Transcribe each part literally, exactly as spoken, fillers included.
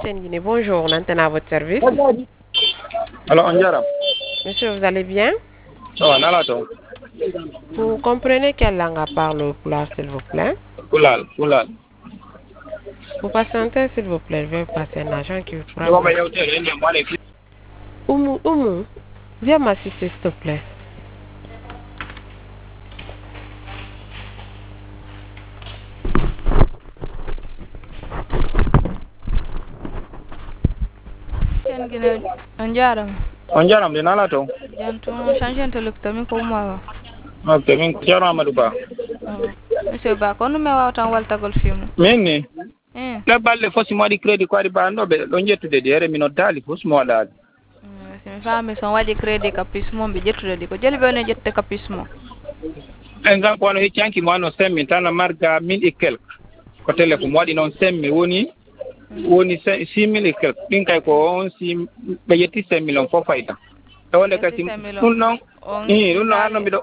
M T N Guinée, bonjour, on antenne à votre service. Alors, on dirait. Monsieur, vous allez bien? Oh, nalato. Vous comprenez quelle langue parle au plat, s'il vous plaît? Kulal, kulal. Vous patientez, s'il vous plaît, je vais vous passer un agent qui vous pourra... Ko ba yewte rende mo le. Oumou, Oumou, viens m'assister, s'il te plaît. On jaram. On jaram de nalato. Jantung change look to me ko ma. Okay, min jaro Amadou Ba. Monsieur Ba ko no me wawtan walta gol film. Minni. Eh. La balle fosi mo di credit ko di ba no be do jettude de re mino dali fosi mo dali. Mi fami son waɗi crédit capismo ɓe ƴettude ɗi ko jeli ɓe one ƴette capismo exemple ko wano heccanki mo no semmi tan marga mille et quelque ko téléphone mo waɗi noon semmi woni woni six mille et quelque ɗin kay ko on si ɓe yetti cinq millions fof fayda e wonde kasi ɗum noon i ɗum noon harno mbiɗo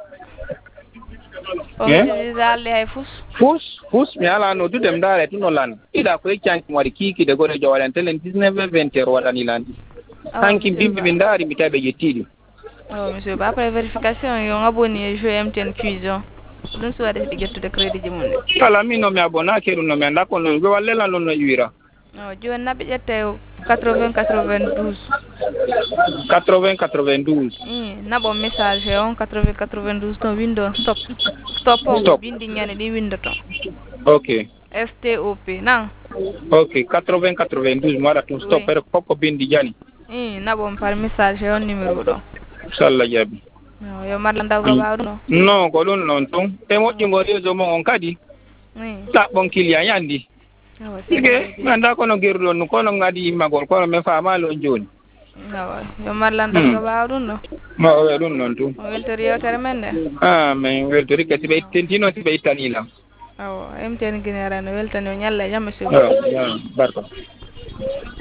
omisidalde hay fus fus fus mi ala no dude mi daare tuno lan ɗiɗa ko heccanki mo waɗi kiikide goto jowaɗen telen dix-neuf vingt heures waɗani landi hanki bimɓe min daari mi tawi ɓe ƴettiɗi o monsieur ba après vérification yo aboni e jeu M T N cuison ɗum so waɗi ɗi ƴettude crédit ji mum ɗe kala min no mi abonnake ɗum no mi annda ko noon ɓe wallelan ɗum no iwira o joni naɓe ƴette quatre-vingts quatre-vingt-douze quatre-vingts quatre-vingt-douze i naɓo message e on quatre-vingts quatre-vingt-douze to window stop stop on bindi ñande ɗi windoto ok S T O P nan ok quatre-vingts quatre-vingt-douze mi waɗa tum stop ere fof ko bindi jani i naɓon par message e on numéro ɗo inchallah jaabi yo marla ndaw ko ɓaw ɗum non ko ɗum noon tun e moƴƴingo réseau mo on kadi ɗaɓɓon client yandi ike mi annda kono geruɗon nu kono gadi yimmagol kono min famali on joni awa yo marla ndaw ko ɓaw ɗum ɗo ma o wiya ɗum noon tun o weltori yewtere men nde a min weltori kasi ɓe tentino si ɓe ittanilam awa M T N Guinée no weltani o ñalla e jam monsieur barka